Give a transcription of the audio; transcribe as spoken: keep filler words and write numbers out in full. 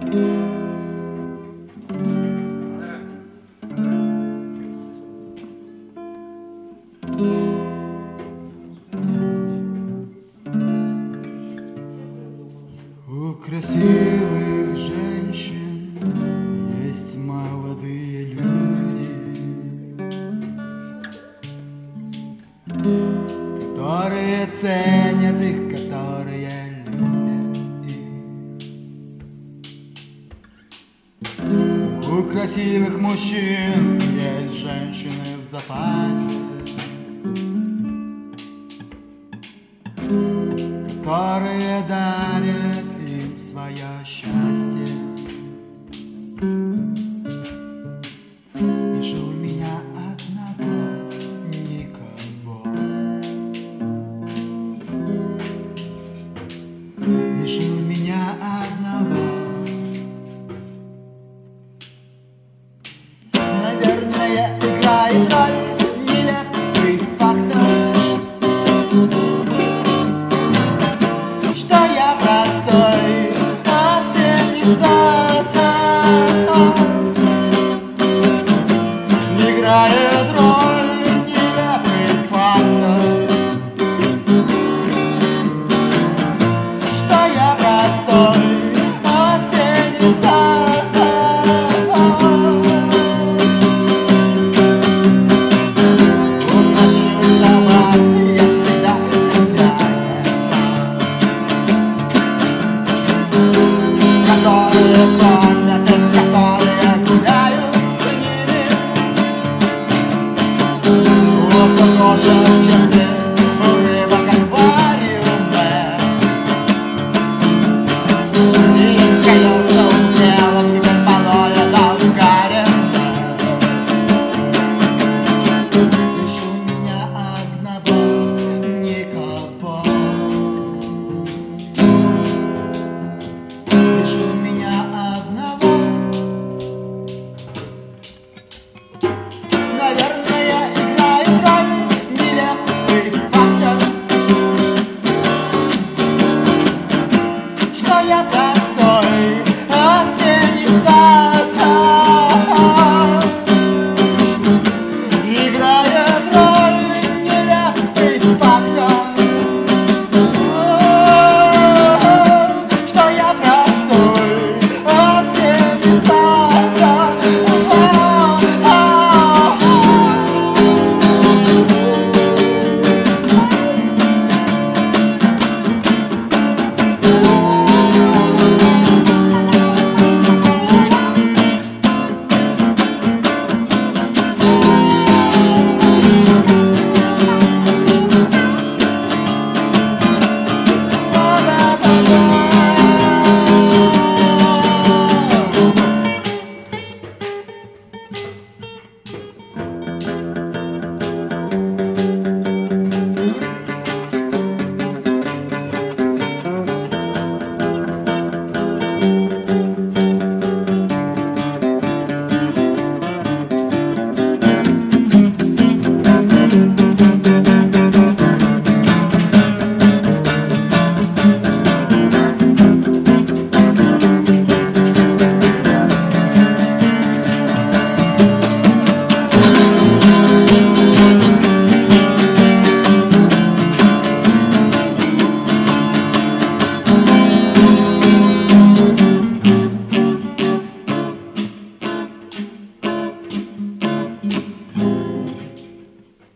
У красивых женщин есть молодые люди, которые ценят их, которые любят их. У красивых мужчин есть женщины в запасе, которые дарят им свое счастье. И же у меня одного никого. И же у меня одного. Наверное, играет роль нелепый фактор, что я простой осенний заяц.